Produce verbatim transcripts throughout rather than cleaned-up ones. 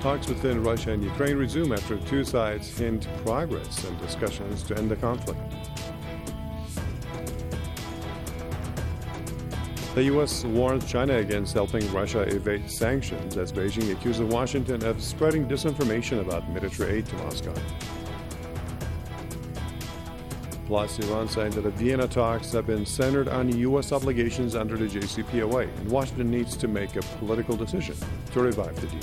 Talks within Russia and Ukraine resume after two sides hint progress in discussions to end the conflict. The U S warns China against helping Russia evade sanctions as Beijing accuses Washington of spreading disinformation about military aid to Moscow. Plus, Iran saying that the Vienna talks have been centered on U S obligations under the J C P O A, and Washington needs to make a political decision to revive the deal.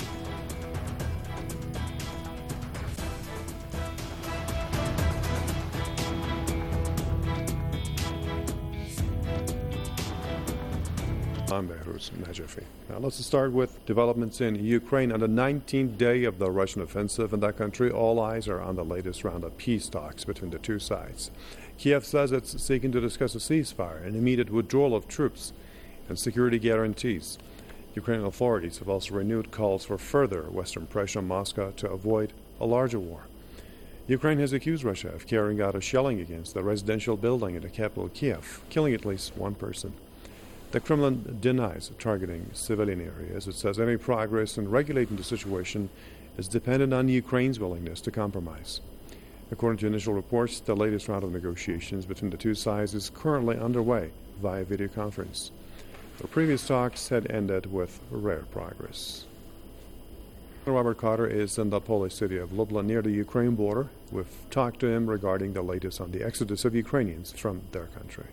I'm Behruz Najafi. Now let's start with developments in Ukraine. On the nineteenth day of the Russian offensive in that country, all eyes are on the latest round of peace talks between the two sides. Kiev says it's seeking to discuss a ceasefire, an immediate withdrawal of troops, and security guarantees. Ukrainian authorities have also renewed calls for further Western pressure on Moscow to avoid a larger war. Ukraine has accused Russia of carrying out a shelling against a residential building in the capital, Kiev, killing at least one person. The Kremlin denies targeting civilian areas. It says any progress in regulating the situation is dependent on Ukraine's willingness to compromise. According to initial reports, the latest round of negotiations between the two sides is currently underway via video conference. The previous talks had ended with rare progress. Robert Carter is in the Polish city of Lublin near the Ukraine border. We've talked to him regarding the latest on the exodus of Ukrainians from their country.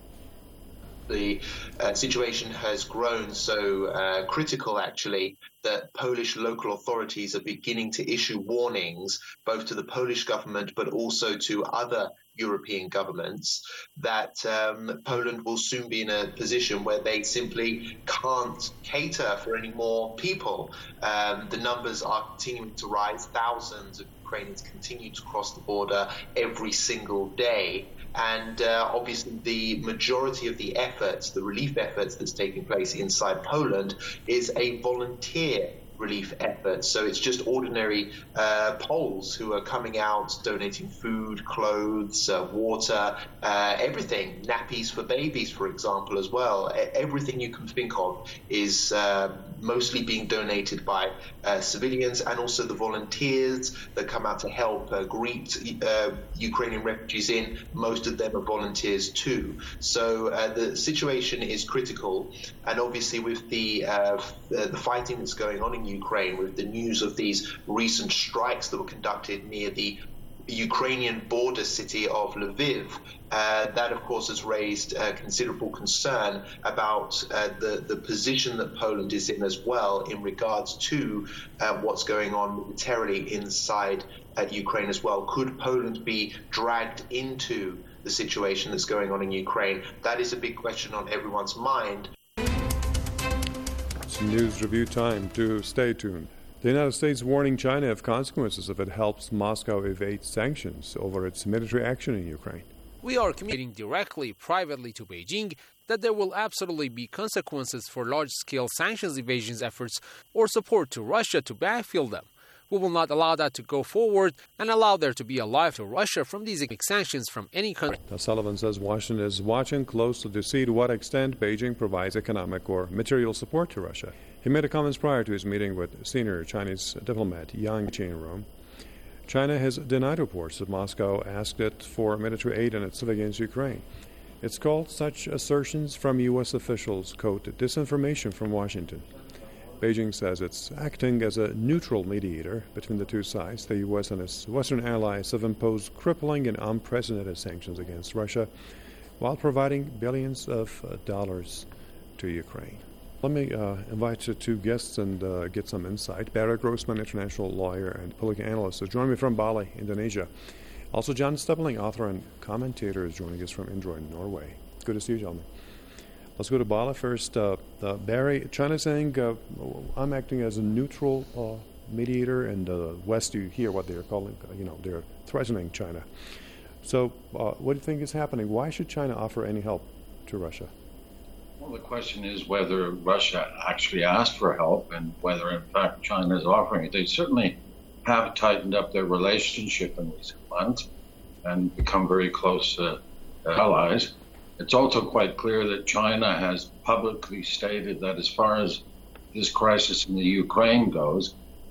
The uh, situation has grown so uh, critical, actually, that Polish local authorities are beginning to issue warnings, both to the Polish government but also to other European governments, that um, Poland will soon be in a position where they simply can't cater for any more people. Um, the numbers are continuing to rise. Thousands of Ukrainians continue to cross the border every single day. And uh, obviously the majority of the efforts, the relief efforts that's taking place inside Poland is a volunteer relief effort. So it's just ordinary uh, Poles who are coming out, donating food, clothes, uh, water, uh, everything, nappies for babies, for example, as well. Everything you can think of is uh, mostly being donated by uh, civilians, and also the volunteers that come out to help uh, greet uh, Ukrainian refugees in. Most of them are volunteers too. So uh, the situation is critical, and obviously with the uh, the fighting that's going on in Ukraine, with the news of these recent strikes that were conducted near the Ukrainian border city of Lviv, uh, that of course has raised uh, considerable concern about uh, the, the position that Poland is in as well in regards to uh, what's going on militarily inside uh, Ukraine as well. Could Poland be dragged into the situation that's going on in Ukraine? That is a big question on everyone's mind. It's news review time. To stay tuned. The United States warning China of consequences if it helps Moscow evade sanctions over its military action in Ukraine. We are communicating directly, privately to Beijing that there will absolutely be consequences for large-scale sanctions evasion efforts or support to Russia to backfill them. We will not allow that to go forward and allow there to be a life to Russia from these sanctions from any country. Sullivan says Washington is watching closely to see to what extent Beijing provides economic or material support to Russia. He made the comments prior to his meeting with senior Chinese diplomat Yang Jiechi in Rome. China has denied reports that Moscow asked it for military aid in its fight against Ukraine. It's called such assertions from U S officials, quote, disinformation from Washington. Beijing says it's acting as a neutral mediator between the two sides. The U S and its Western allies have imposed crippling and unprecedented sanctions against Russia while providing billions of dollars to Ukraine. Let me uh, invite you two guests and uh, get some insight. Barry Grossman, international lawyer and political analyst, is joining me from Bali, Indonesia. Also, John Steppeling, author and commentator, is joining us from Indre, Norway. Good to see you, gentlemen. Let's go to Bali first. Uh, uh, Barry, China saying uh, I'm acting as a neutral uh, mediator, and the uh, West, you hear what they're calling, uh, you know, they're threatening China. So, uh, what do you think is happening? Why should China offer any help to Russia? Well, the question is whether Russia actually asked for help and whether, in fact, China is offering it. They certainly have tightened up their relationship in recent months and become very close uh, allies. It's also quite clear that China has publicly stated that as far as this crisis in the Ukraine goes,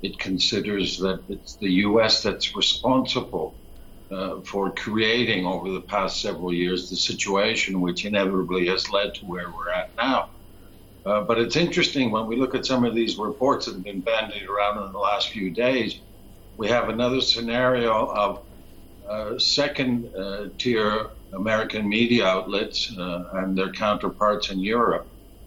it considers that it's the U S that's responsible uh, for creating over the past several years the situation which inevitably has led to where we're at now. Uh, but it's interesting when we look at some of these reports that have been bandied around in the last few days, we have another scenario of uh, second-tier uh, American media outlets uh, and their counterparts in Europe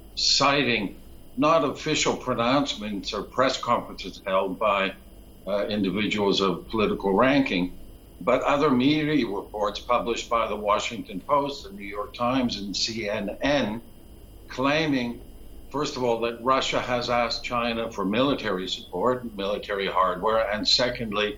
citing not official pronouncements or press conferences held by uh, individuals of political ranking, but other media reports published by the Washington Post, the New York Times, and C N N, claiming, first of all, that Russia has asked China for military support, military hardware, and secondly,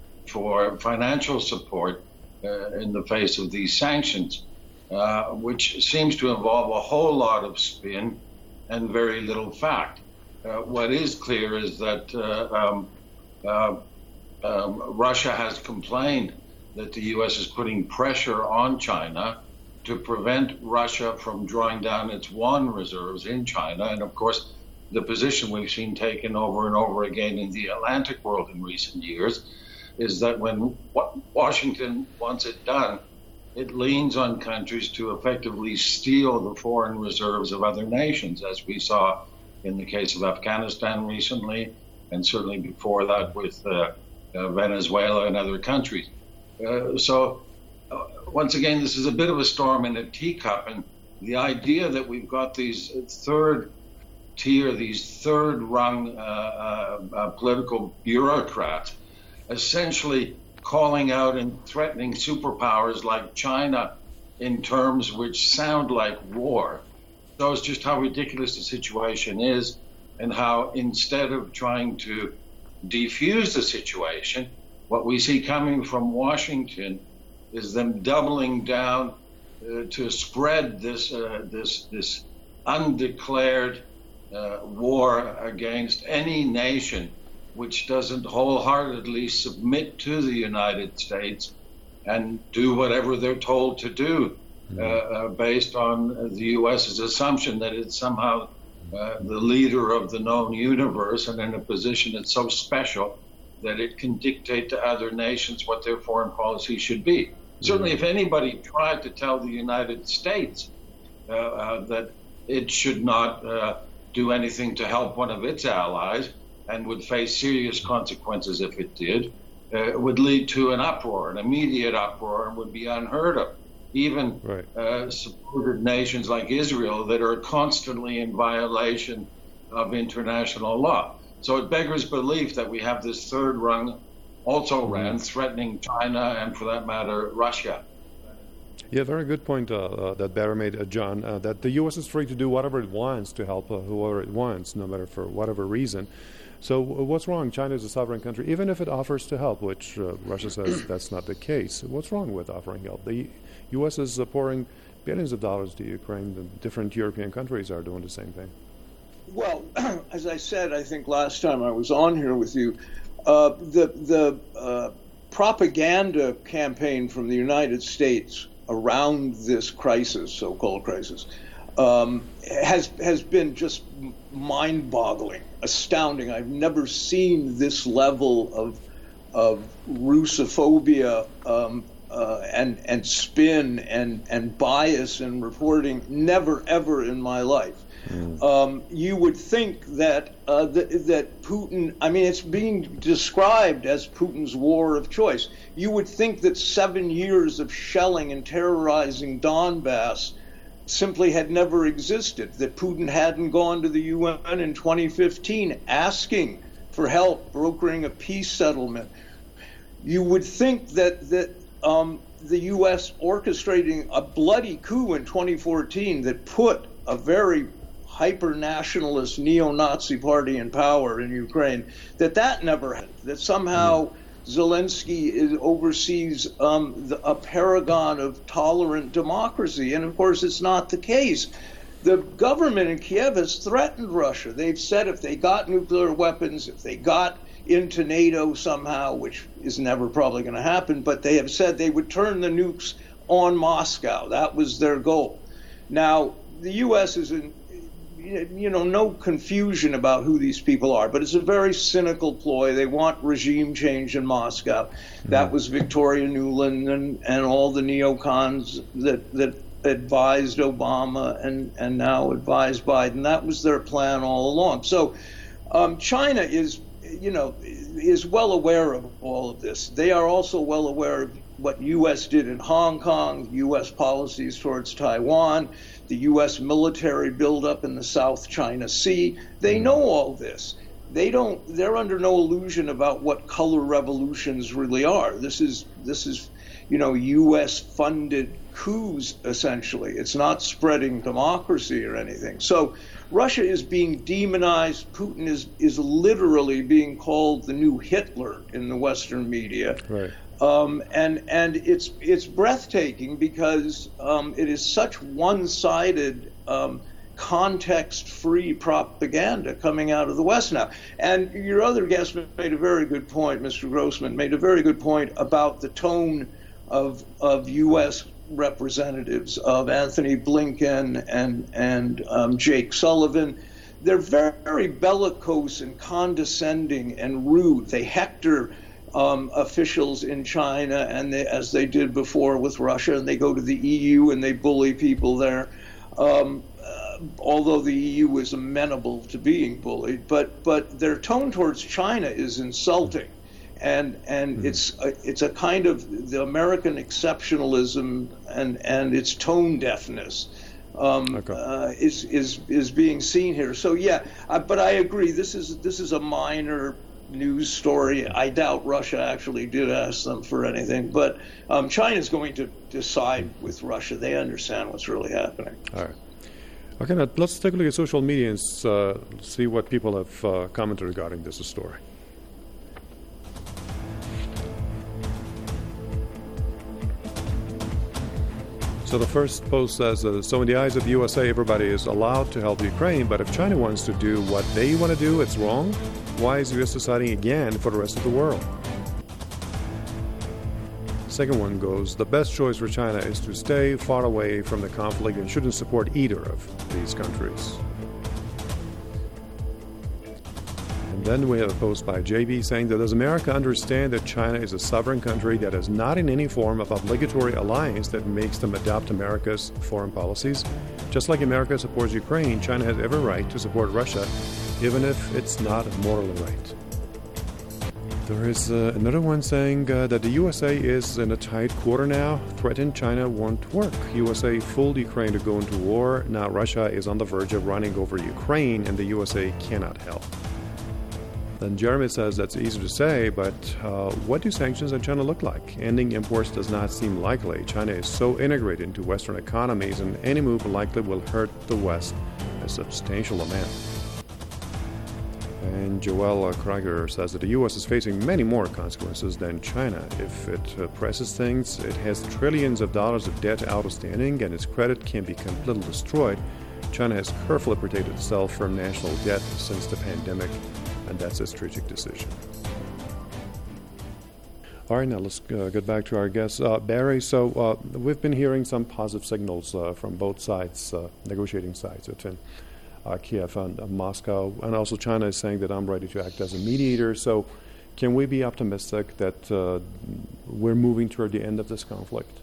for financial support uh, in the face of these sanctions, uh, which seems to involve a whole lot of spin and very little fact. Uh, what is clear is that uh, um, uh, um, Russia has complained that the U S is putting pressure on China to prevent Russia from drawing down its yuan reserves in China. And of course, the position we've seen taken over and over again in the Atlantic world in recent years is that when Washington wants it done, it leans on countries to effectively steal the foreign reserves of other nations, as we saw in the case of Afghanistan recently, and certainly before that with uh, uh, Venezuela and other countries. Uh, so, uh, once again, this is a bit of a storm in a teacup, and the idea that we've got these third tier, these third rung uh, uh, uh, political bureaucrats essentially calling out and threatening superpowers like China in terms which sound like war shows just how ridiculous the situation is, and how instead of trying to defuse the situation, what we see coming from Washington is them doubling down uh, to spread this uh, this this undeclared uh, war against any nation which doesn't wholeheartedly submit to the United States and do whatever they're told to do, uh, uh, based on the US's assumption that it's somehow uh, the leader of the known universe and in a position that's so special that it can dictate to other nations what their foreign policy should be. Certainly, if anybody tried to tell the United States uh, uh, that it should not uh, do anything to help one of its allies, and would face serious consequences if it did, uh, it would lead to an uproar, an immediate uproar, and would be unheard of. Even right. uh, supported nations like Israel that are constantly in violation of international law. So it beggars belief that we have this third rung also ran, threatening China and, for that matter, Russia. Yeah, very good point uh, uh, that Barry made, uh, John, uh, that the U S is free to do whatever it wants to help uh, whoever it wants, no matter for whatever reason. So uh, what's wrong? China is a sovereign country, even if it offers to help, which uh, Russia says that's not the case. What's wrong with offering help? The U S is uh, pouring billions of dollars to Ukraine. The different European countries are doing the same thing. Well, as I said, I think last time I was on here with you, uh, the, the uh, propaganda campaign from the United States around this crisis, so-called crisis, um, has has been just mind-boggling, astounding. I've never seen this level of of Russophobia um, uh, and and spin and and bias in reporting. Never ever in my life. Mm. Um, you would think that uh, th- that Putin, I mean, it's being described as Putin's war of choice. You would think that seven years of shelling and terrorizing Donbass simply had never existed, that Putin hadn't gone to the U N in twenty fifteen asking for help, brokering a peace settlement. You would think that, that um, the U S orchestrating a bloody coup in twenty fourteen that put a very hyper-nationalist neo-Nazi party in power in Ukraine, that that never happened, that somehow Zelensky is, oversees um, the, a paragon of tolerant democracy. And of course, it's not the case. The government in Kiev has threatened Russia. They've said if they got nuclear weapons, if they got into NATO somehow, which is never probably going to happen, but they have said they would turn the nukes on Moscow. That was their goal. Now, the U S is in you know, no confusion about who these people are, but it's a very cynical ploy. They want regime change in Moscow. Mm-hmm. That was Victoria Nuland and, and all the neocons that, that advised Obama and, and now advise Biden. That was their plan all along. So um, China is, you know, is well aware of all of this. They are also well aware of what U S did in Hong Kong, U S policies towards Taiwan, the U S military buildup in the South China Sea. They know all this. They don't. They're under no illusion about what color revolutions really are. This is this is, you know, U S funded coups essentially. It's not spreading democracy or anything. So Russia is being demonized. Putin is is literally being called the new Hitler in the Western media. Right. Um, and and it's it's breathtaking because um, it is such one-sided, um, context-free propaganda coming out of the West now. And your other guest made a very good point, Mister Grossman, made a very good point about the tone of of U S representatives, of Anthony Blinken and and um, Jake Sullivan. They're very, very bellicose and condescending and rude. They hector Um, officials in China, and they, as they did before with Russia, and they go to the E U and they bully people there. Um, uh, although the E U is amenable to being bullied, but but their tone towards China is insulting, and and mm-hmm. it's a, it's a kind of the American exceptionalism and and its tone deafness. Um, okay. uh, is is is being seen here. So yeah, uh, but I agree. This is this is a minor news story. I doubt Russia actually did ask them for anything, but um, China's going to decide with Russia. They understand what's really happening. All right. Okay, now let's take a look at social media and uh, see what people have uh, commented regarding this story. So the first post says, uh, so in the eyes of the U S A, everybody is allowed to help Ukraine, but if China wants to do what they want to do, it's wrong. Why is the U S deciding again for the rest of the world? Second one goes, the best choice for China is to stay far away from the conflict and shouldn't support either of these countries. And then we have a post by J B saying that does America understand that China is a sovereign country that is not in any form of obligatory alliance that makes them adopt America's foreign policies? Just like America supports Ukraine, China has every right to support Russia, even if it's not morally right. There is uh, another one saying uh, that the U S A is in a tight quarter now. Threatened China won't work. U S A fooled Ukraine to go into war. Now Russia is on the verge of running over Ukraine, and the U S A cannot help. Then Jeremy says that's easy to say, but uh, what do sanctions on China look like? Ending imports does not seem likely. China is so integrated into Western economies, and any move likely will hurt the West a substantial amount. And Joel Krager says that the U S is facing many more consequences than China. If it uh, presses things, it has trillions of dollars of debt outstanding, and its credit can be completely destroyed. China has carefully protected itself from national debt since the pandemic, and that's a strategic decision. All right, now let's uh, get back to our guest, uh, Barry. So uh, we've been hearing some positive signals uh, from both sides, uh, negotiating sides between uh, Kiev and uh, Moscow, and also China is saying that I'm ready to act as a mediator. So can we be optimistic that uh, we're moving toward the end of this conflict?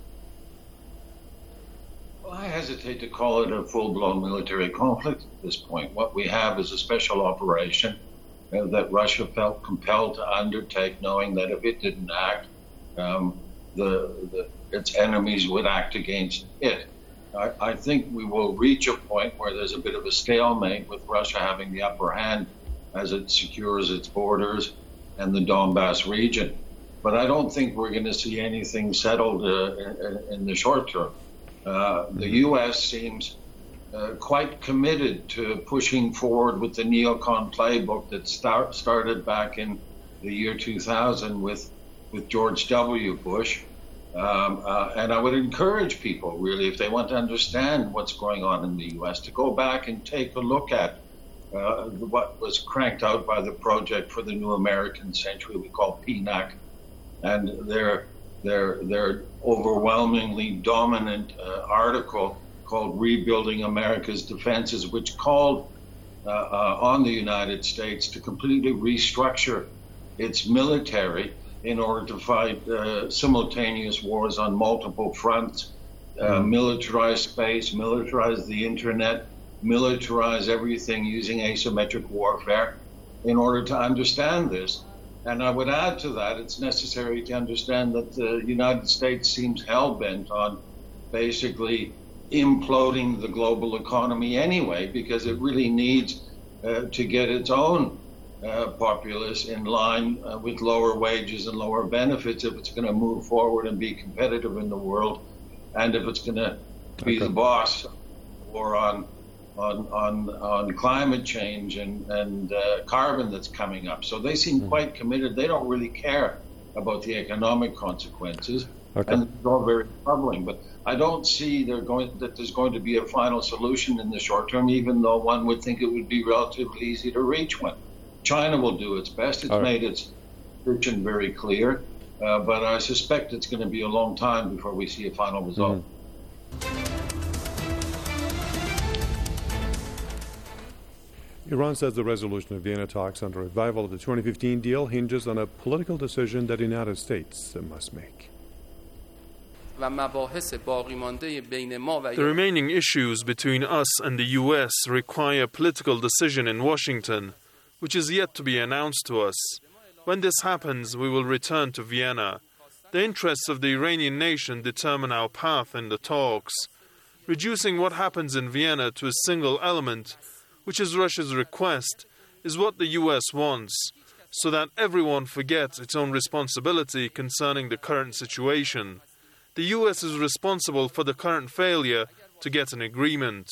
Well, I hesitate to call it a full-blown military conflict at this point. What we have is a special operation uh, that Russia felt compelled to undertake, knowing that if it didn't act, um, the, the its enemies would act against it. I, I think we will reach a point where there's a bit of a stalemate, with Russia having the upper hand as it secures its borders and the Donbass region. But I don't think we're going to see anything settled uh, in, in the short term. Uh, the U S seems uh, quite committed to pushing forward with the neocon playbook that start, started back in the year two thousand with, with George W. Bush. Um, uh, and I would encourage people, really, if they want to understand what's going on in the U S, to go back and take a look at uh, what was cranked out by the Project for the New American Century, we call P NAC, and their their their overwhelmingly dominant uh, article called Rebuilding America's Defenses, which called uh, uh, on the United States to completely restructure its military in order to fight uh, simultaneous wars on multiple fronts, uh, mm. militarize space, militarize the internet, militarize everything using asymmetric warfare in order to understand this. And I would add to that, it's necessary to understand that the United States seems hell-bent on basically imploding the global economy anyway, because it really needs uh, to get its own uh, populace in line uh, with lower wages and lower benefits if it's going to move forward and be competitive in the world, and if it's going to be okay. the boss or on on on on climate change and and uh, carbon that's coming up. So they seem mm. quite committed. They don't really care about the economic consequences, okay. and it's all very troubling. But I don't see they're going that there's going to be a final solution in the short term, even though one would think it would be relatively easy to reach one. China will do its best. It's all made right. its position very clear, uh, but I suspect it's going to be a long time before we see a final result. Mm. Iran says the resolution of Vienna talks on the revival of the twenty fifteen deal hinges on a political decision that the United States must make. The remaining issues between us and the U S require political decision in Washington, which is yet to be announced to us. When this happens, we will return to Vienna. The interests of the Iranian nation determine our path in the talks. Reducing what happens in Vienna to a single element, which is Russia's request, is what the U S wants, so that everyone forgets its own responsibility concerning the current situation. The U S is responsible for the current failure to get an agreement.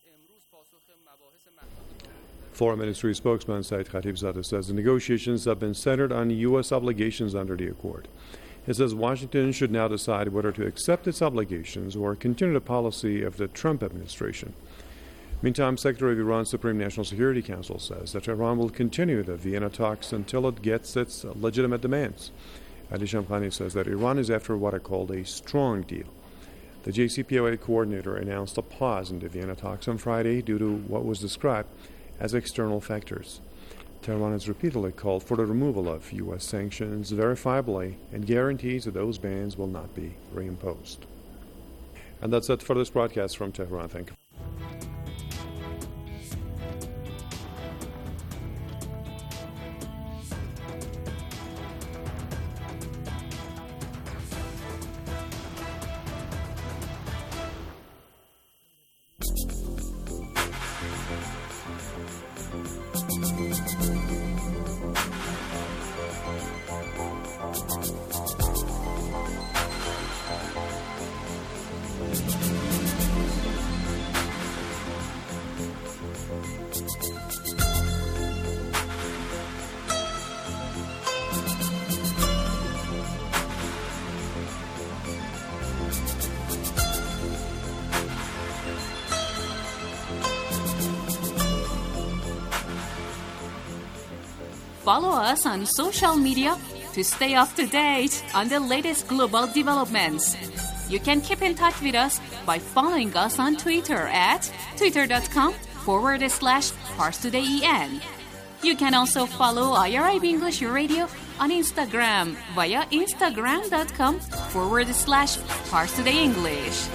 Foreign Ministry spokesman Saeed Khatibzadeh says the negotiations have been centered on U S obligations under the accord. He says Washington should now decide whether to accept its obligations or continue the policy of the Trump administration. Meantime, Secretary of Iran's Supreme National Security Council says that Iran will continue the Vienna talks until it gets its legitimate demands. Ali Shamkhani says that Iran is after what are called a strong deal. The J C P O A coordinator announced a pause in the Vienna talks on Friday due to what was described as external factors. Tehran has repeatedly called for the removal of U S sanctions verifiably and guarantees that those bans will not be reimposed. And that's it for this broadcast from Tehran. Thank you. Follow us on social media to stay up to date on the latest global developments. You can keep in touch with us by following us on Twitter at twitter.com forward slash ParsTodayEN. You can also follow I R I B English Radio on Instagram via instagram.com forward slash ParsTodayEnglish.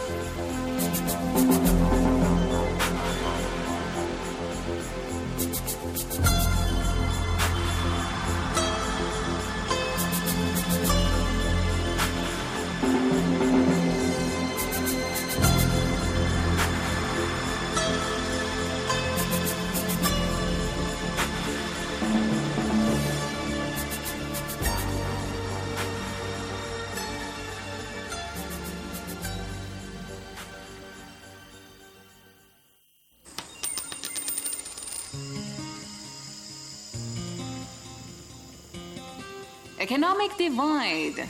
Economic divide.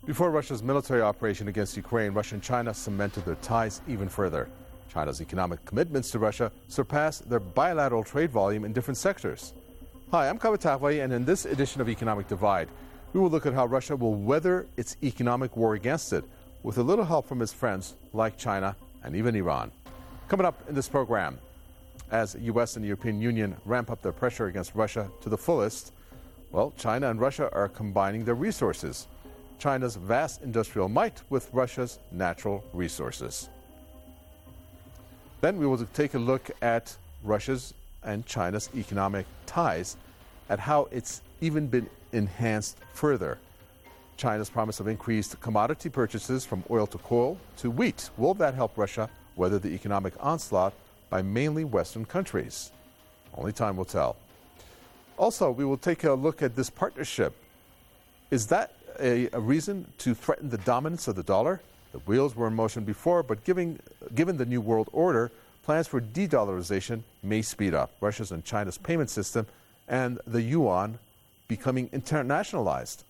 Before Russia's military operation against Ukraine, Russia and China cemented their ties even further. China's economic commitments to Russia surpassed their bilateral trade volume in different sectors. Hi, I'm Kawatagwe, and in this edition of Economic Divide, we will look at how Russia will weather its economic war against it with a little help from its friends like China and even Iran. Coming up in this program, as the U S and the European Union ramp up their pressure against Russia to the fullest, well, China and Russia are combining their resources. China's vast industrial might with Russia's natural resources. Then we will take a look at Russia's and China's economic ties, at how it's even been enhanced further. China's promise of increased commodity purchases from oil to coal to wheat. Will that help Russia weather the economic onslaught by mainly Western countries? Only time will tell. Also, we will take a look at this partnership. Is that a, a reason to threaten the dominance of the dollar? The wheels were in motion before, but giving, given the new world order, plans for de-dollarization may speed up. Russia's and China's payment system and the yuan becoming internationalized.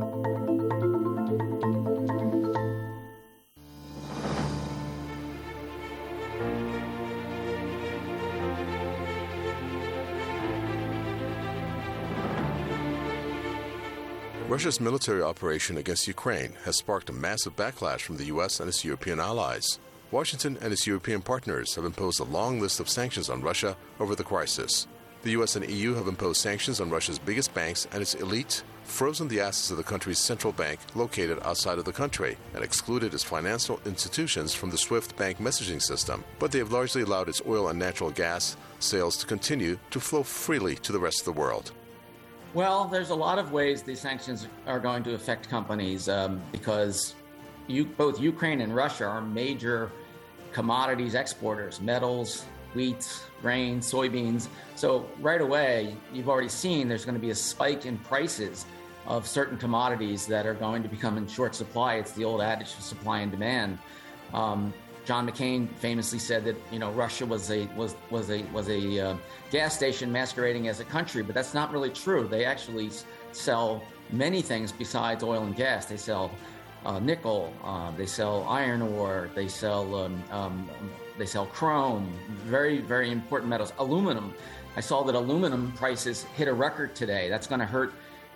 Russia's military operation against Ukraine has sparked a massive backlash from the U S and its European allies. Washington and its European partners have imposed a long list of sanctions on Russia over the crisis. The U S and E U have imposed sanctions on Russia's biggest banks and its elite, frozen the assets of the country's central bank located outside of the country, and excluded its financial institutions from the SWIFT bank messaging system. But they have largely allowed its oil and natural gas sales to continue to flow freely to the rest of the world. Well, there's a lot of ways these sanctions are going to affect companies um, because you, both Ukraine and Russia are major commodities exporters, metals, wheat, grain, soybeans. So right away, you've already seen there's going to be a spike in prices of certain commodities that are going to become in short supply. It's the old adage of supply and demand. Um, John McCain famously said that you know Russia was a was was a was a uh, gas station masquerading as a country, but that's not really true. They actually sell many things besides oil and gas. They sell uh, nickel, uh, they sell iron ore, they sell um, um, they sell chrome, very very important metals. Aluminum. I saw that aluminum prices hit a record today. That's going to hurt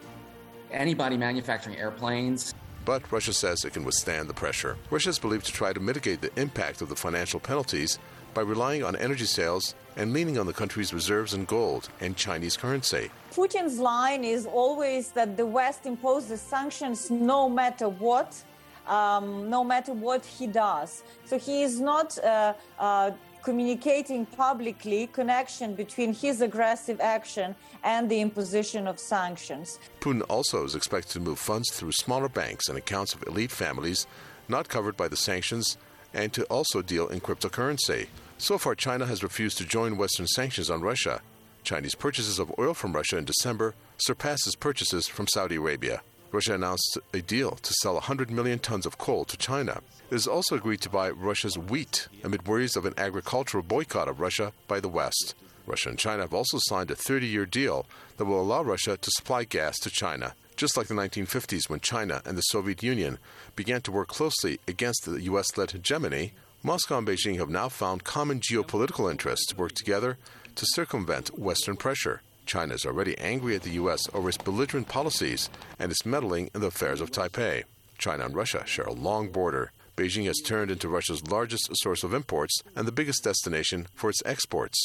anybody manufacturing airplanes. But Russia says it can withstand the pressure. Russia is believed to try to mitigate the impact of the financial penalties by relying on energy sales and leaning on the country's reserves in gold and Chinese currency. Putin's line is always that the West imposes sanctions no matter what, um, no matter what he does. So he is not uh, uh, communicating publicly connection between his aggressive action and the imposition of sanctions. Putin also is expected to move funds through smaller banks and accounts of elite families not covered by the sanctions, and to also deal in cryptocurrency. So far, China has refused to join Western sanctions on Russia. Chinese purchases of oil from Russia in December surpasses purchases from Saudi Arabia. Russia announced a deal to sell one hundred million tons of coal to China. It has also agreed to buy Russia's wheat amid worries of an agricultural boycott of Russia by the West. Russia and China have also signed a thirty-year deal that will allow Russia to supply gas to China, just like the nineteen fifties when China and the Soviet Union began to work closely against the U S-led hegemony. Moscow and Beijing have now found common geopolitical interests to work together to circumvent Western pressure. China is already angry at the U S over its belligerent policies and its meddling in the affairs of Taipei. China and Russia share a long border. Beijing has turned into Russia's largest source of imports and the biggest destination for its exports.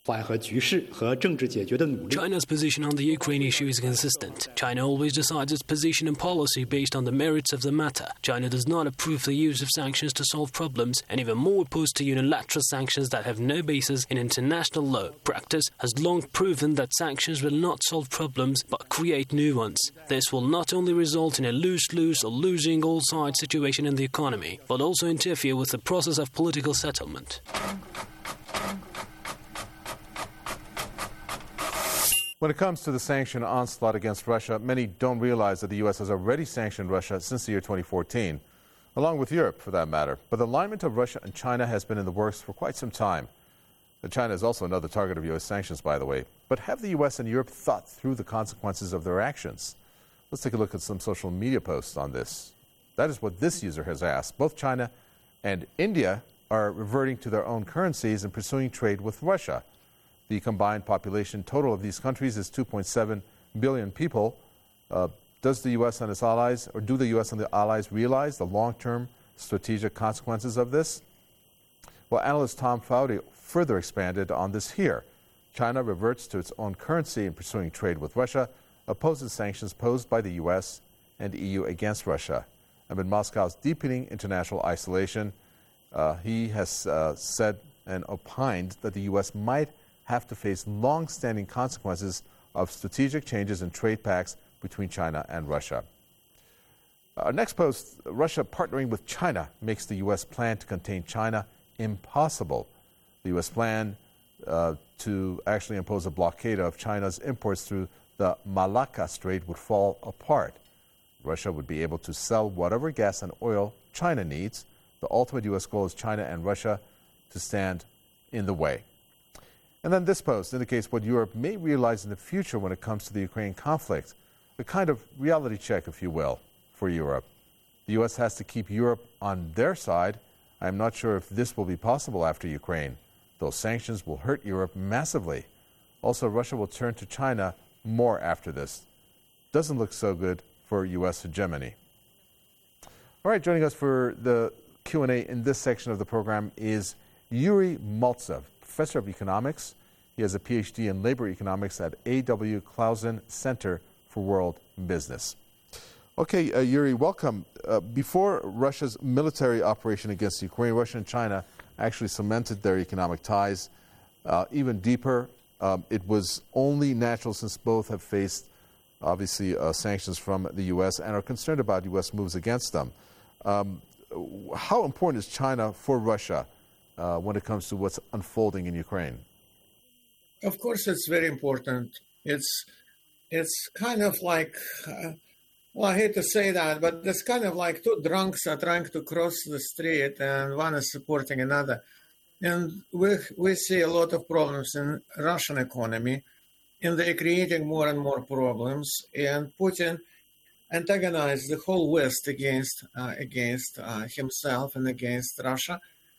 China's position on the Ukraine issue is consistent. China always decides its position and policy based on the merits of the matter. China does not approve the use of sanctions to solve problems, and even more opposed to unilateral sanctions that have no basis in international law. Practice has long proven that sanctions will not solve problems but create new ones. This will not only result in a lose-lose or losing all sides situation in the economy, but also interfere with the process of political settlement. When it comes to the sanction onslaught against Russia, many don't realize that the U S has already sanctioned Russia since the year twenty fourteen, along with Europe for that matter. But the alignment of Russia and China has been in the works for quite some time. China is also another target of U S sanctions, by the way. But have the U S and Europe thought through the consequences of their actions? Let's take a look at some social media posts on this. That is what this user has asked. Both China and India are reverting to their own currencies and pursuing trade with Russia. The combined population total of these countries is two point seven billion people. Uh, does the U S and its allies, or do the U S and the allies realize the long-term strategic consequences of this? Well, analyst Tom Foudy further expanded on this here. China reverts to its own currency in pursuing trade with Russia, opposes sanctions posed by the U S and E U against Russia. Amid Moscow's deepening international isolation, uh, he has uh, said and opined that the U S might have to face long-standing consequences of strategic changes in trade pacts between China and Russia. Our next post, Russia partnering with China makes the U S plan to contain China impossible. The U S plan uh, to actually impose a blockade of China's imports through the Malacca Strait would fall apart. Russia would be able to sell whatever gas and oil China needs. The ultimate U S goal is China and Russia to stand in the way. And then this post indicates what Europe may realize in the future when it comes to the Ukraine conflict, a kind of reality check, if you will, for Europe. The U S has to keep Europe on their side. I'm not sure if this will be possible after Ukraine. Those sanctions will hurt Europe massively. Also, Russia will turn to China more after this. Doesn't look so good for U S hegemony. All right, joining us for the Q and A in this section of the program is Yuri Maltsev, professor of economics. He has a P H D in labor economics at A W Clausen Center for World Business. Okay, uh, Yuri, welcome. Uh, before Russia's military operation against Ukraine, Russia and China actually cemented their economic ties uh, even deeper. Um, it was only natural, since both have faced, obviously, uh, sanctions from the U S and are concerned about U S moves against them. Um, how important is China for Russia uh, when it comes to what's unfolding in Ukraine? Of course, it's very important. It's it's kind of like, uh, well, I hate to say that, but it's kind of like two drunks are trying to cross the street and one is supporting another. And we we see a lot of problems in Russian economy, and they're creating more and more problems. And Putin antagonized the whole West against uh, against uh, himself and against Russia.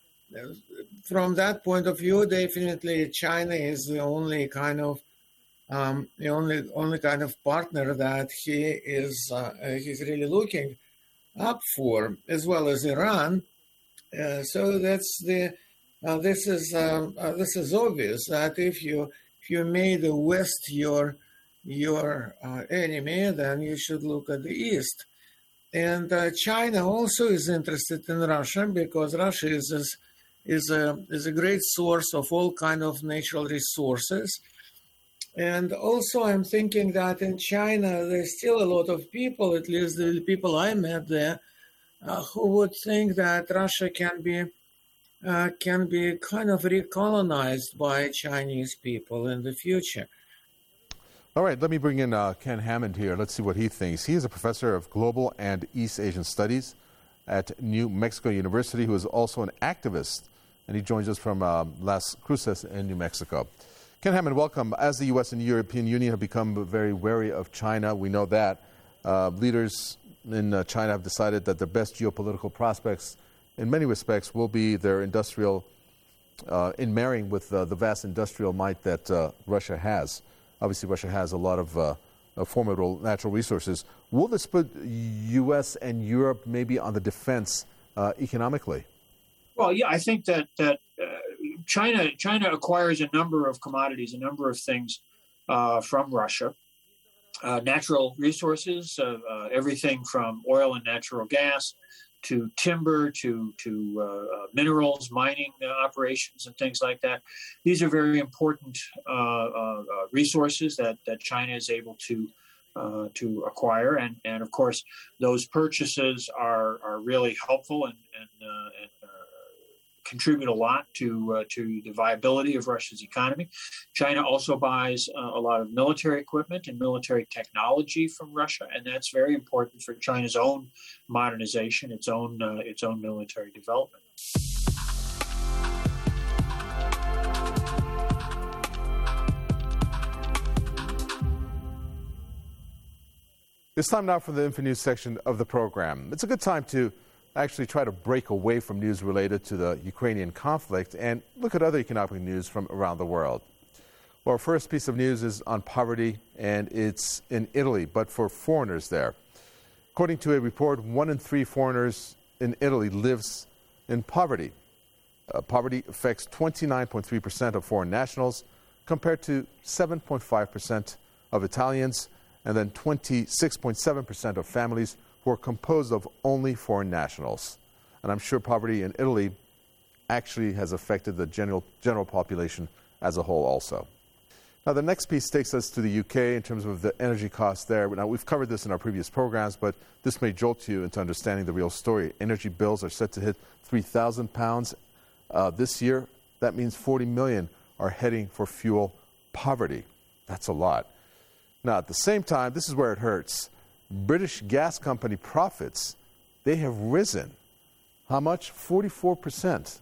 From that point of view, definitely China is the only kind of um, the only only kind of partner that he is uh, he's really looking up for, as well as Iran. Uh, so that's the uh, this is um, uh, this is obvious that if you if you made the West your your uh, enemy, then you should look at the East. And uh, China also is interested in Russia, because Russia is is is a is a great source of all kind of natural resources. And also, I'm thinking that in China, there's still a lot of people, at least the people I met there, uh, who would think that Russia can be uh, can be kind of recolonized by Chinese people in the future. All right, let me bring in uh, Ken Hammond here. Let's see what he thinks. He is a professor of global and East Asian studies at New Mexico University, who is also an activist, and he joins us from uh, Las Cruces in New Mexico. Ken Hammond, welcome. As the U S and the European Union have become very wary of China, we know that. Uh, leaders in uh, China have decided that their best geopolitical prospects, in many respects, will be their industrial, uh, in marrying with uh, the vast industrial might that uh, Russia has. Obviously, Russia has a lot of uh, formidable natural resources. Will this put U S and Europe maybe on the defense uh, economically? Well, yeah, I think that that uh, China China acquires a number of commodities, a number of things uh, from Russia. Uh, natural resources, uh, uh, everything from oil and natural gas to timber to to uh, uh, minerals, mining uh, operations, and things like that. These are very important uh, uh, resources that, that China is able to uh, to acquire, and, and of course those purchases are are really helpful and and, uh, and uh, contribute a lot to uh, to the viability of Russia's economy. China also buys uh, a lot of military equipment and military technology from Russia, and that's very important for China's own modernization, its own uh, its own military development. It's time now for the InfoNews section of the program. It's a good time to actually try to break away from news related to the Ukrainian conflict and look at other economic news from around the world. Well, our first piece of news is on poverty, and it's in Italy, but for foreigners there. According to a report, one in three foreigners in Italy lives in poverty. Uh, poverty affects twenty-nine point three percent of foreign nationals, compared to seven point five percent of Italians, and then twenty-six point seven percent of families who are composed of only foreign nationals. And I'm sure poverty in Italy actually has affected the general, general population as a whole also. Now, the next piece takes us to the U K in terms of the energy costs there. Now, we've covered this in our previous programs, but this may jolt you into understanding the real story. Energy bills are set to hit three thousand pounds uh, this year. That means forty million are heading for fuel poverty. That's a lot. Now, at the same time, this is where it hurts. British gas company profits, they have risen. How much? forty-four percent.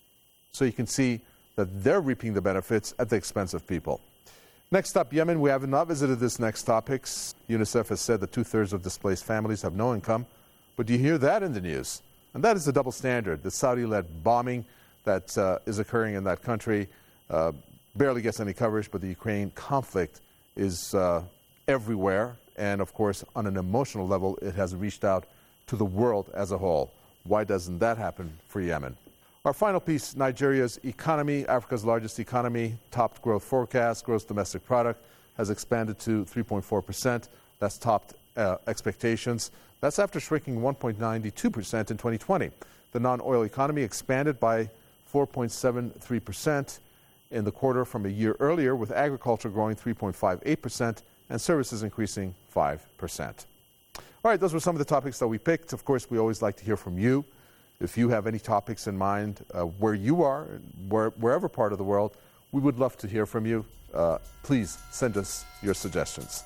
So you can see that they're reaping the benefits at the expense of people. Next up, Yemen. We have not visited this next topic. UNICEF has said that two-thirds of displaced families have no income. But do you hear that in the news? And that is the double standard. The Saudi-led bombing that uh, is occurring in that country uh, barely gets any coverage, but the Ukraine conflict is uh, everywhere. And, of course, on an emotional level, it has reached out to the world as a whole. Why doesn't that happen for Yemen? Our final piece, Nigeria's economy, Africa's largest economy, topped growth forecast. Gross domestic product has expanded to three point four percent. That's topped uh, expectations. That's after shrinking one point nine two percent in twenty twenty. The non-oil economy expanded by four point seven three percent in the quarter from a year earlier, with agriculture growing three point five eight percent and services increasing five percent. All right, those were some of the topics that we picked. Of course, we always like to hear from you. If you have any topics in mind uh, where you are, where, wherever part of the world, we would love to hear from you. Uh, please send us your suggestions.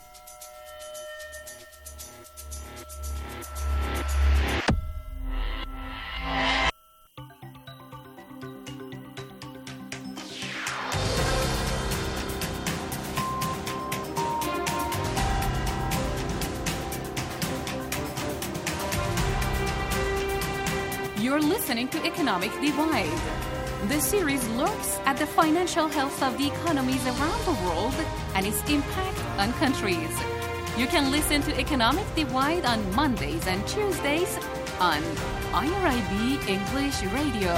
You're listening to Economic Divide. This series looks at the financial health of the economies around the world and its impact on countries. You can listen to Economic Divide on Mondays and Tuesdays on I R I B English Radio.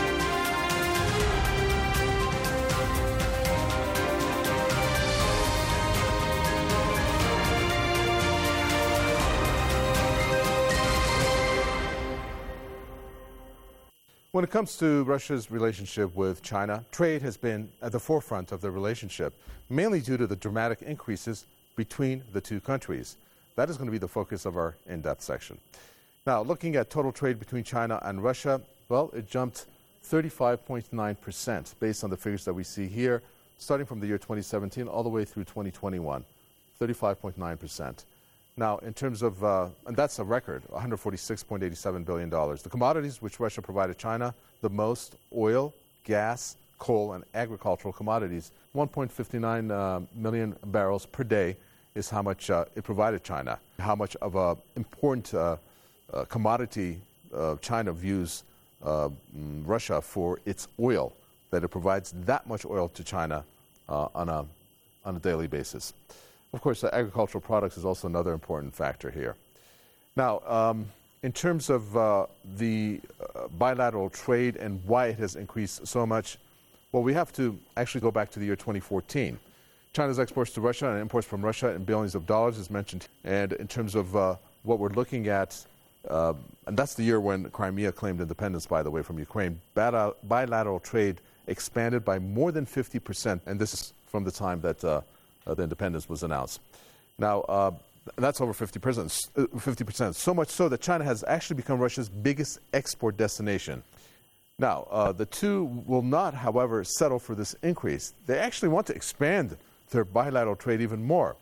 When it comes to Russia's relationship with China, trade has been at the forefront of the relationship, mainly due to the dramatic increases between the two countries. That is going to be the focus of our in-depth section. Now, looking at total trade between China and Russia, well, it jumped thirty-five point nine percent based on the figures that we see here, starting from the year twenty seventeen all the way through twenty twenty-one, thirty-five point nine percent. Now, in terms of, uh, and that's a record, one hundred forty-six point eight seven billion dollars. The commodities which Russia provided China the most, oil, gas, coal, and agricultural commodities, one point five nine uh, million barrels per day is how much uh, it provided China. How much of an important uh, uh, commodity uh, China views uh, Russia for its oil, that it provides that much oil to China uh, on a on a daily basis. Of course, uh, agricultural products is also another important factor here. Now, um, in terms of uh, the uh, bilateral trade and why it has increased so much, well, we have to actually go back to the year twenty fourteen. China's exports to Russia and imports from Russia in billions of dollars is mentioned. And in terms of uh, what we're looking at, uh, and that's the year when Crimea claimed independence, by the way, from Ukraine, bilateral trade expanded by more than fifty percent, and this is from the time that uh, Uh, the independence was announced. Now, uh, that's over fifty percent, uh, fifty percent, so much so that China has actually become Russia's biggest export destination. Now, uh, the two will not, however, settle for this increase. They actually want to expand their bilateral trade even more.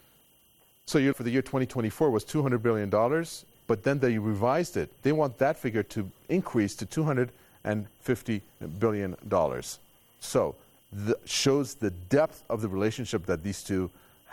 So you, for the year twenty twenty-four was two hundred billion dollars, but then they revised it. They want that figure to increase to two hundred fifty billion dollars. So, The, shows the depth of the relationship that these two have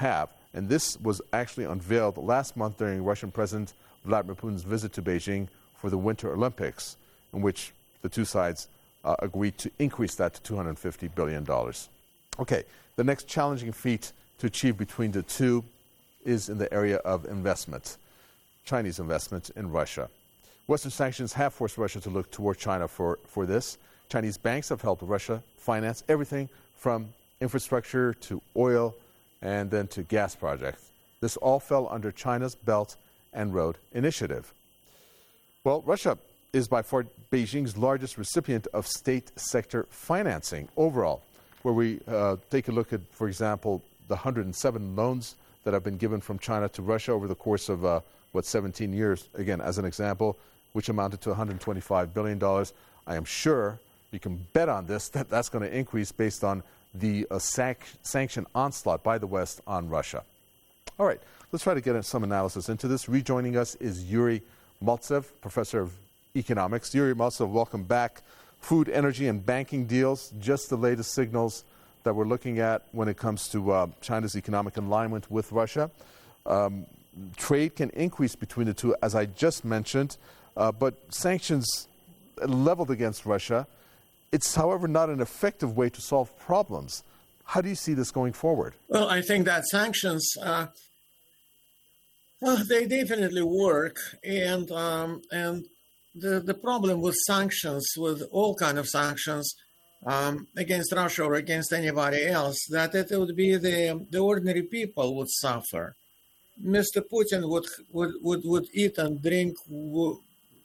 And this was actually unveiled last month during Russian President Vladimir Putin's visit to Beijing for the Winter Olympics, in which the two sides uh, agreed to increase that to two hundred fifty billion dollars. Okay, the next challenging feat to achieve between the two is in the area of investment, Chinese investment in Russia. Western sanctions have forced Russia to look toward China for, for this. Chinese banks have helped Russia finance everything from infrastructure to oil and then to gas projects. This all fell under China's Belt and Road Initiative. Well, Russia is by far Beijing's largest recipient of state sector financing overall, where we uh, take a look at, for example, the one hundred seven loans that have been given from China to Russia over the course of, uh, what, seventeen years, again, as an example, which amounted to one hundred twenty-five billion dollars. I am sure you can bet on this, that that's going to increase based on the uh, sac- sanction onslaught by the West on Russia. All right, let's try to get some analysis into this. Rejoining us is Yuri Maltsev, professor of economics. Yuri Maltsev, welcome back. Food, energy, and banking deals, just the latest signals that we're looking at when it comes to uh, China's economic alignment with Russia. Um, trade can increase between the two, as I just mentioned, uh, but sanctions leveled against Russia, it's, however, not an effective way to solve problems. How do you see this going forward? Well, I think that sanctions, uh, well, they definitely work, and um, and the the problem with sanctions, with all kind of sanctions um, against Russia or against anybody else, that it would be the the ordinary people would suffer. Mister Putin would would would, would eat and drink w-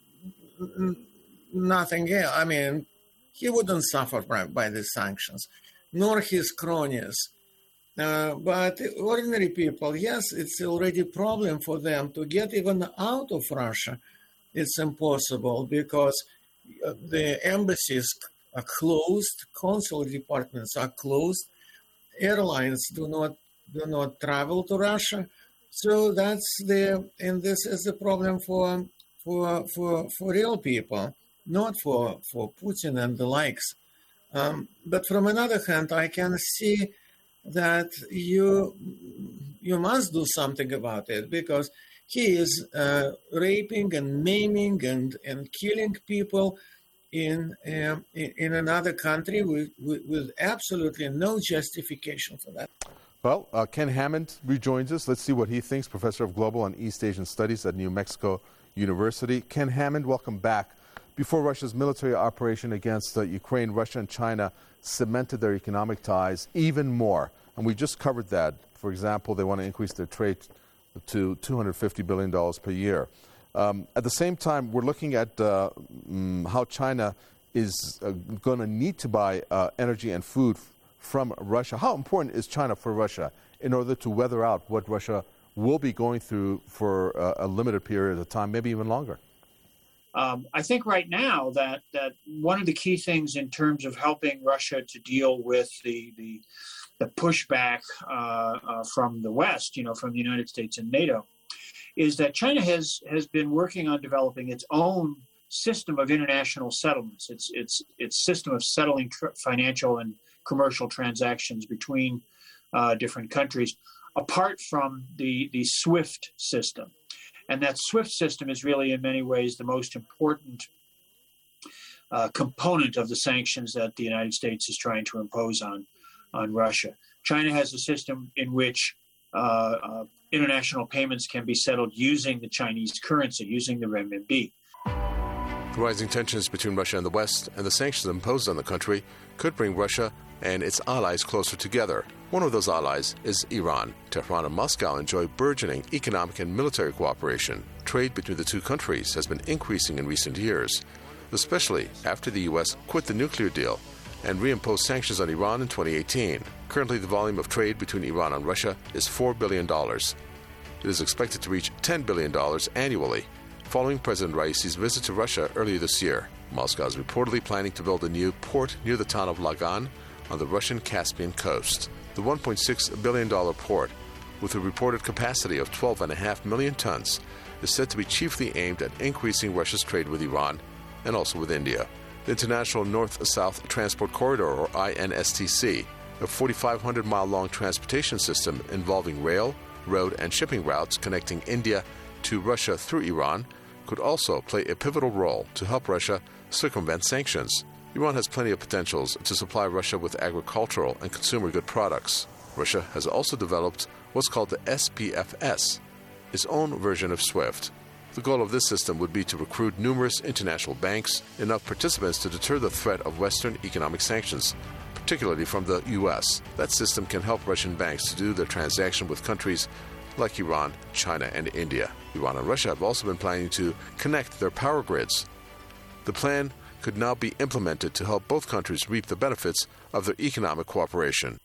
nothing else. I mean, he wouldn't suffer by, by the sanctions, nor his cronies. Uh, but ordinary people, yes, it's already a problem for them to get even out of Russia. It's impossible because the embassies are closed, consular departments are closed, airlines do not do not travel to Russia. So that's the, and this is the problem for for for for real people, not for for Putin and the likes. Um, but from another hand, I can see that you you must do something about it, because he is uh, raping and maiming and, and killing people in, uh, in in another country with, with, with absolutely no justification for that. Well, uh, Ken Hammond rejoins us. Let's see what he thinks, professor of Global and East Asian Studies at New Mexico University. Ken Hammond, welcome back. Before Russia's military operation against uh, Ukraine, Russia and China cemented their economic ties even more. And we just covered that. For example, they want to increase their trade to two hundred fifty billion dollars per year. Um, at the same time, we're looking at uh, um, how China is uh, going to need to buy uh, energy and food f- from Russia. How important is China for Russia in order to weather out what Russia will be going through for uh, a limited period of time, maybe even longer? Um, I think right now that, that one of the key things in terms of helping Russia to deal with the the, the pushback uh, uh, from the West, you know, from the United States and NATO, is that China has has been working on developing its own system of international settlements. Its its its system of settling tr- financial and commercial transactions between uh, different countries, apart from the the SWIFT system. And that SWIFT system is really, in many ways, the most important uh, component of the sanctions that the United States is trying to impose on, on Russia. China has a system in which uh, uh, international payments can be settled using the Chinese currency, using the renminbi. The rising tensions between Russia and the West and the sanctions imposed on the country could bring Russia and its allies closer together. One of those allies is Iran. Tehran and Moscow enjoy burgeoning economic and military cooperation. Trade between the two countries has been increasing in recent years, especially after the U S quit the nuclear deal and reimposed sanctions on Iran in twenty eighteen. Currently, the volume of trade between Iran and Russia is four billion dollars. It is expected to reach ten billion dollars annually, following President Raisi's visit to Russia earlier this year. Moscow is reportedly planning to build a new port near the town of Lagan on the Russian Caspian coast. The one point six billion dollars port, with a reported capacity of twelve point five million tons, is said to be chiefly aimed at increasing Russia's trade with Iran and also with India. The International North-South Transport Corridor, or I N S T C, a four thousand five hundred mile long transportation system involving rail, road, and shipping routes connecting India to Russia through Iran could also play a pivotal role to help Russia circumvent sanctions. Iran has plenty of potentials to supply Russia with agricultural and consumer good products. Russia has also developed what's called the S P F S, its own version of SWIFT. The goal of this system would be to recruit numerous international banks, enough participants to deter the threat of Western economic sanctions, particularly from the U S. That system can help Russian banks to do their transaction with countries like Iran, China, and India. Iran and Russia have also been planning to connect their power grids. The plan could now be implemented to help both countries reap the benefits of their economic cooperation.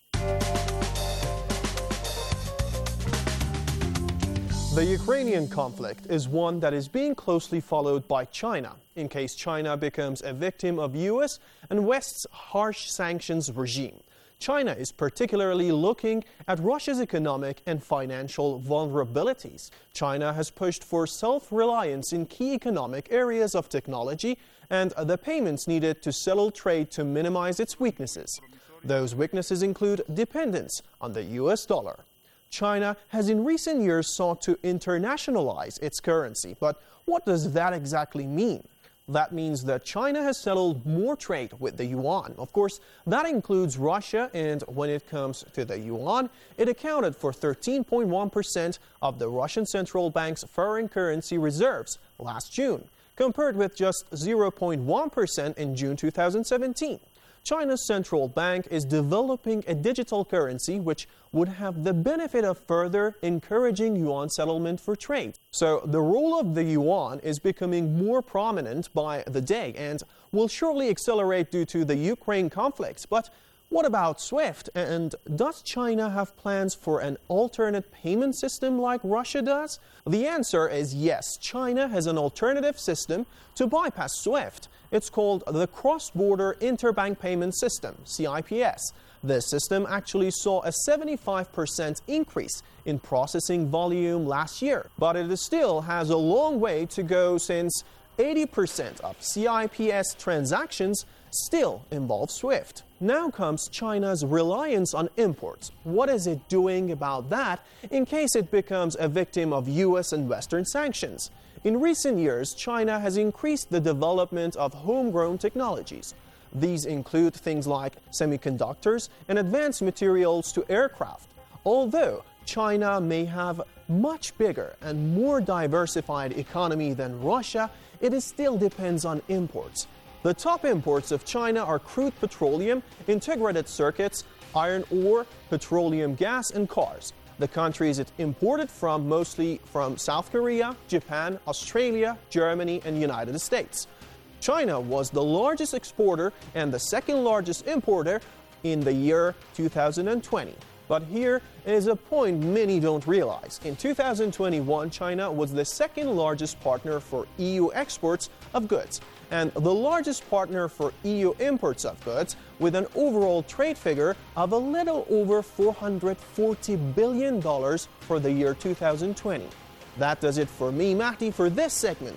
The Ukrainian conflict is one that is being closely followed by China, in case China becomes a victim of U S and West's harsh sanctions regime. China is particularly looking at Russia's economic and financial vulnerabilities. China has pushed for self-reliance in key economic areas of technology and the payments needed to settle trade to minimize its weaknesses. Those weaknesses include dependence on the U S dollar. China has in recent years sought to internationalize its currency, but what does that exactly mean? That means that China has settled more trade with the yuan. Of course, that includes Russia, and when it comes to the yuan, it accounted for thirteen point one percent of the Russian central bank's foreign currency reserves last June, compared with just zero point one percent in June two thousand seventeen. China's central bank is developing a digital currency which would have the benefit of further encouraging yuan settlement for trade. So the role of the yuan is becoming more prominent by the day and will surely accelerate due to the Ukraine conflict. But what about SWIFT? And does China have plans for an alternate payment system like Russia does? The answer is yes. China has an alternative system to bypass SWIFT. It's called the Cross-Border Interbank Payment System, C I P S. This system actually saw a seventy-five percent increase in processing volume last year, but it still has a long way to go since eighty percent of C I P S transactions still involve SWIFT. Now comes China's reliance on imports. What is it doing about that in case it becomes a victim of U S and Western sanctions? In recent years, China has increased the development of homegrown technologies. These include things like semiconductors and advanced materials to aircraft. Although China may have much bigger and more diversified economy than Russia, it still depends on imports. The top imports of China are crude petroleum, integrated circuits, iron ore, petroleum gas, and cars. The countries it imported from mostly from South Korea, Japan, Australia, Germany, and United States. China was the largest exporter and the second largest importer in the year two thousand twenty. But here is a point many don't realize. In two thousand twenty-one, China was the second largest partner for E U exports of goods and the largest partner for E U imports of goods, with an overall trade figure of a little over four hundred forty billion dollars for the year two thousand twenty. That does it for me, Mahdi, for this segment.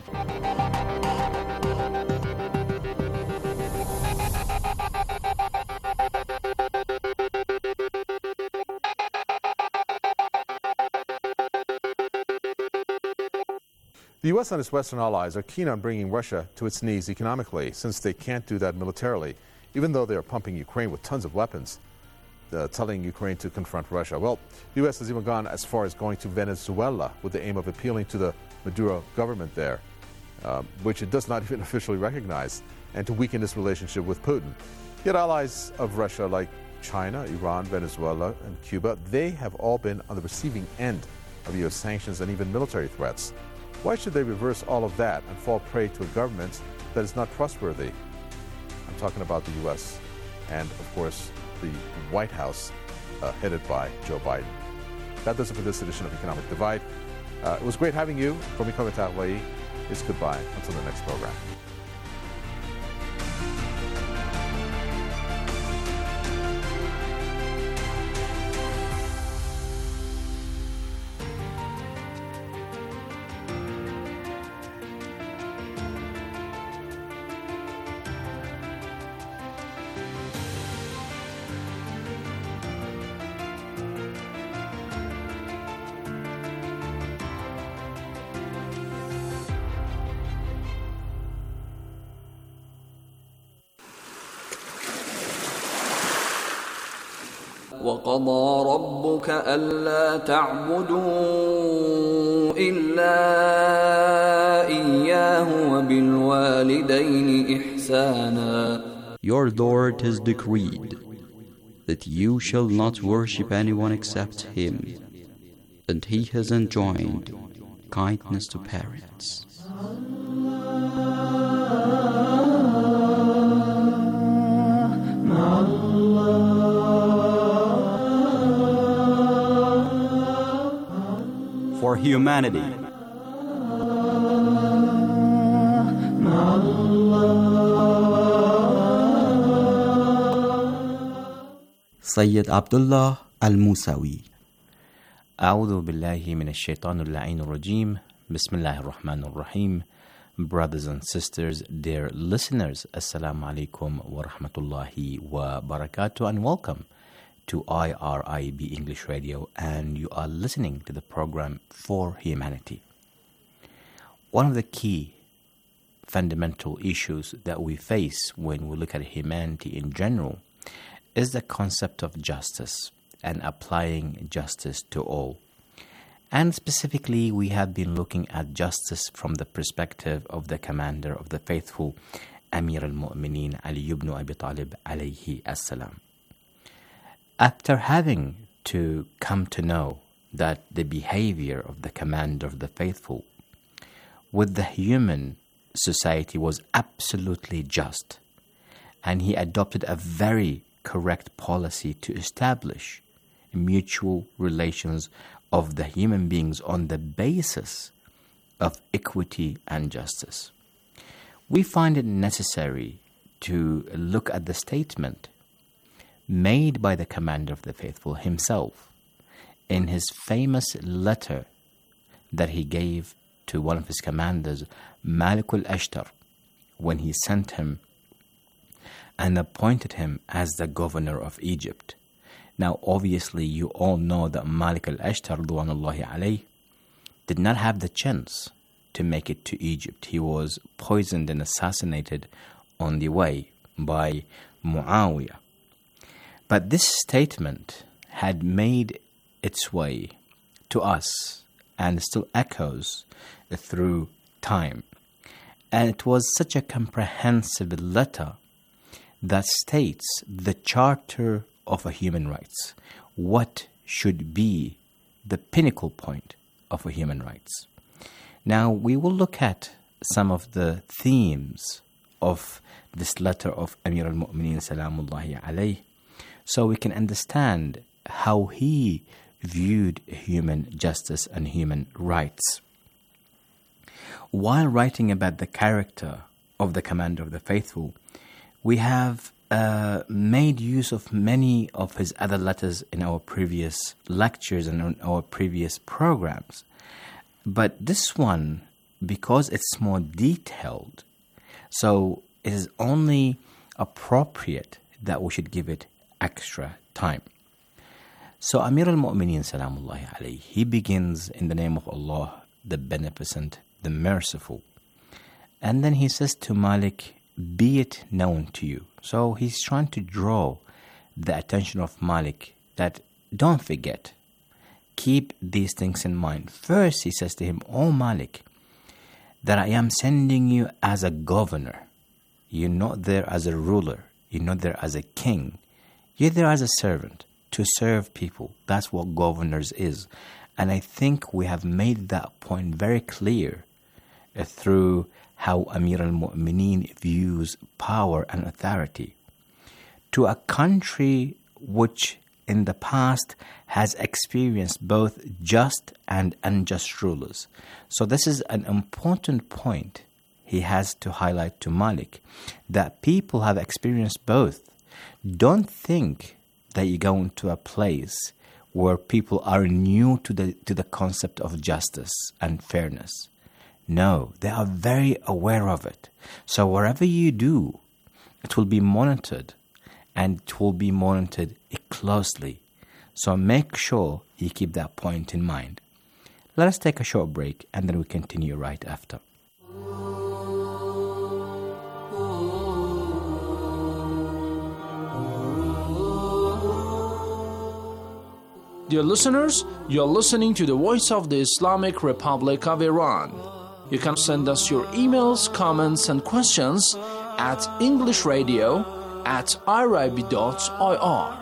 The U S and its Western allies are keen on bringing Russia to its knees economically, since they can't do that militarily, even though they are pumping Ukraine with tons of weapons, uh, telling Ukraine to confront Russia. Well, the U S has even gone as far as going to Venezuela with the aim of appealing to the Maduro government there, um, which it does not even officially recognize, and to weaken its relationship with Putin. Yet allies of Russia like China, Iran, Venezuela, and Cuba, they have all been on the receiving end of U S sanctions and even military threats. Why should they reverse all of that and fall prey to a government that is not trustworthy? I'm talking about the U S and, of course, the White House uh, headed by Joe Biden. That does it for this edition of Economic Divide. Uh, it was great having you. From Komitat, it's goodbye until the next program. وقضى ربك ألا تعبدوا إلا إياه وبالوالدين إحسانا. Your Lord has decreed that you shall not worship anyone except Him, and He has enjoined kindness to parents. For humanity. Sayyid Abdullah Al-Musawi. أعوذ بالله من الشيطان اللعين الرجيم. بسم الله الرحمن الرحيم. Brothers and sisters, dear listeners, Assalamu alaikum wa rahmatullahi wa barakatuh, and welcome to I R I B English Radio, and you are listening to the program For Humanity. One of the key fundamental issues that we face when we look at humanity in general is the concept of justice and applying justice to all. And specifically, we have been looking at justice from the perspective of the commander of the faithful, Amir al-Mu'mineen Ali ibn Abi Talib alayhi as-salam. After having to come to know that the behavior of the commander of the faithful with the human society was absolutely just, and he adopted a very correct policy to establish mutual relations of the human beings on the basis of equity and justice. We find it necessary to look at the statement made by the commander of the faithful himself in his famous letter that he gave to one of his commanders, Malik al-Ashtar, when he sent him and appointed him as the governor of Egypt. Now, obviously, you all know that Malik al-Ashtar, Ridwanullahi alayh, did not have the chance to make it to Egypt. He was poisoned and assassinated on the way by Muawiyah. But this statement had made its way to us and still echoes through time. And it was such a comprehensive letter that states the charter of a human rights, what should be the pinnacle point of a human rights. Now, we will look at some of the themes of this letter of Amir al-Mu'mineen Salamullahi alayh, so we can understand how he viewed human justice and human rights. While writing about the character of the commander of the faithful, we have uh, made use of many of his other letters in our previous lectures and in our previous programs. But this one, because it's more detailed, so it is only appropriate that we should give it extra time. So Amir al-Mu'mineen Salamullahi alayhi, he begins in the name of Allah, the Beneficent, the Merciful. And then he says to Malik, be it known to you. So he's trying to draw the attention of Malik that don't forget, keep these things in mind. First, he says to him, O Malik, that I am sending you as a governor. You're not there as a ruler. You're not there as a king. You're there as a servant to serve people. That's what governors is. And I think we have made that point very clear uh, through how Amir al-Mu'mineen views power and authority. To a country which in the past has experienced both just and unjust rulers. So this is an important point he has to highlight to Malik, that people have experienced both. Don't think that you go into a place where people are new to the to the concept of justice and fairness. No, they are very aware of it. So wherever you do, it will be monitored, and it will be monitored closely. So make sure you keep that point in mind. Let us take a short break, and then we continue right after. Dear listeners, you're listening to the Voice of the Islamic Republic of Iran. You can send us your emails, comments, and questions at englishradio at irib dot I R.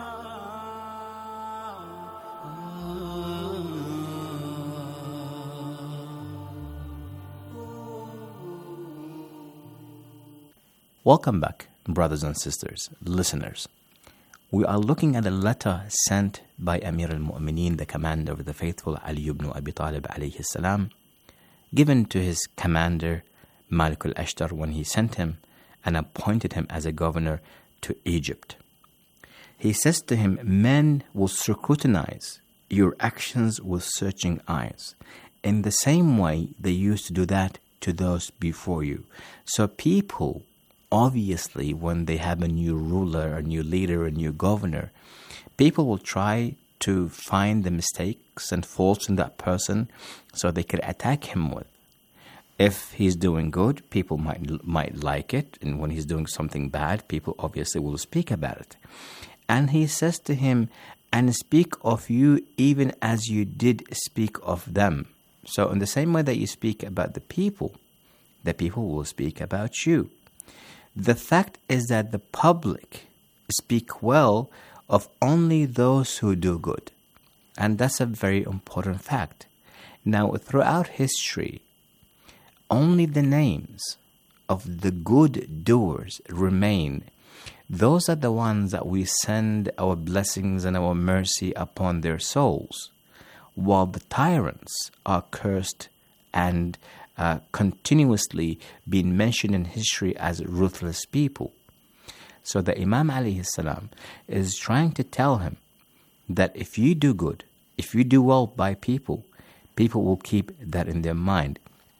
Welcome back, brothers and sisters, listeners. We are looking at a letter sent by Amir al-Mu'mineen, the commander of the faithful, Ali ibn Abi Talib alayhi salam, given to his commander, Malik al-Ashtar, when he sent him and appointed him as a governor to Egypt. He says to him, men will scrutinize your actions with searching eyes, in the same way they used to do that to those before you. So people, obviously, when they have a new ruler, a new leader, a new governor, people will try to find the mistakes and faults in that person so they could attack him with. If he's doing good, people might might like it, and when he's doing something bad, people obviously will speak about it. And he says to him, and speak of you even as you did speak of them. So in the same way that you speak about the people, the people will speak about you. The fact is that the public speak well of only those who do good. And that's a very important fact. Now, throughout history, only the names of the good doers remain. Those are the ones that we send our blessings and our mercy upon their souls, while the tyrants are cursed and Uh, continuously being mentioned in history as ruthless people. So the Imam alayhi salam is trying to tell him that if you do good, if you do well by people, people will keep that in their mind.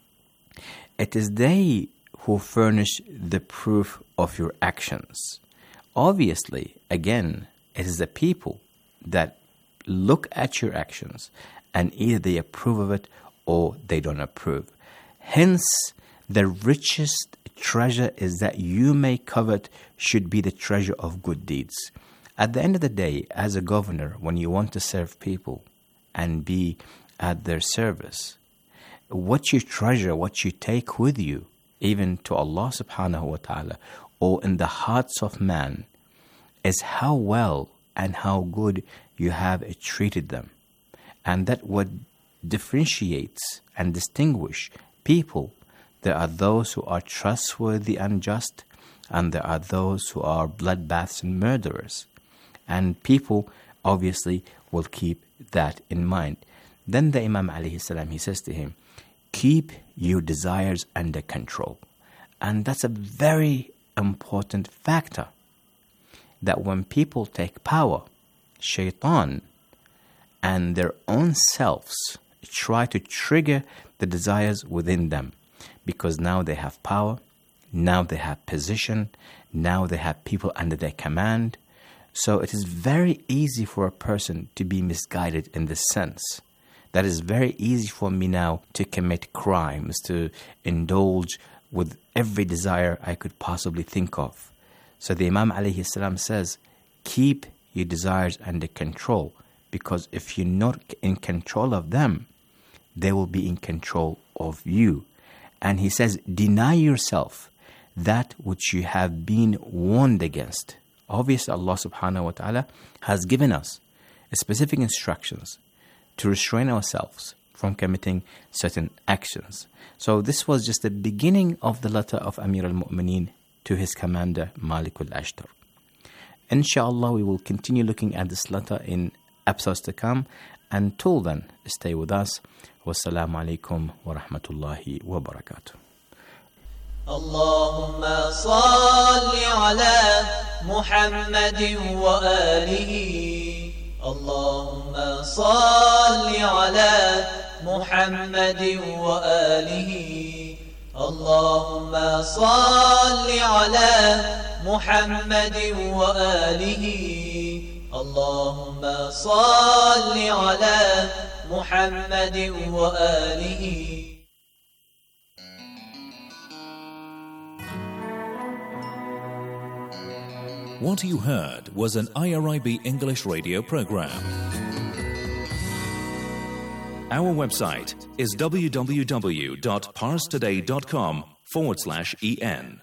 It is they who furnish the proof of your actions. Obviously, again, it is the people that look at your actions and either they approve of it or they don't approve. Hence, the richest treasure is that you may covet should be the treasure of good deeds. At the end of the day, as a governor, when you want to serve people and be at their service, what you treasure, what you take with you, even to Allah subhanahu wa ta'ala, or in the hearts of man, is how well and how good you have treated them. And that what differentiates and distinguish people. There are those who are trustworthy and just, and there are those who are bloodbaths and murderers. And people obviously will keep that in mind. Then the Imam alayhi salam, he says to him, keep your desires under control. And that's a very important factor, that when people take power, shaitan and their own selves try to trigger the desires within them, because now they have power, now they have position, now they have people under their command. So it is very easy for a person to be misguided in this sense. That is very easy for me now to commit crimes, to indulge with every desire I could possibly think of. So the Imam alayhi salam says, keep your desires under control, because if you're not in control of them, they will be in control of you. And he says, deny yourself that which you have been warned against. Obviously, Allah subhanahu wa ta'ala has given us specific instructions to restrain ourselves from committing certain actions. So this was just the beginning of the letter of Amir al-Mu'mineen to his commander, Malik al-Ashtar. Inshallah, we will continue looking at this letter in episodes to come. Until then, stay with us. Wassalamu alaikum wa rahmatullahi wa barakatuh. اللهم صل على محمد وآله اللهم صل على محمد وآله اللهم صل على محمد وآله اللهم صل على محمد وآله. What you heard was an I R I B English radio program. Our website is www.parstoday.com forward slash en.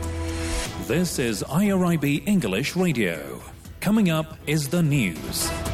This is I R I B English Radio. Coming up is the news.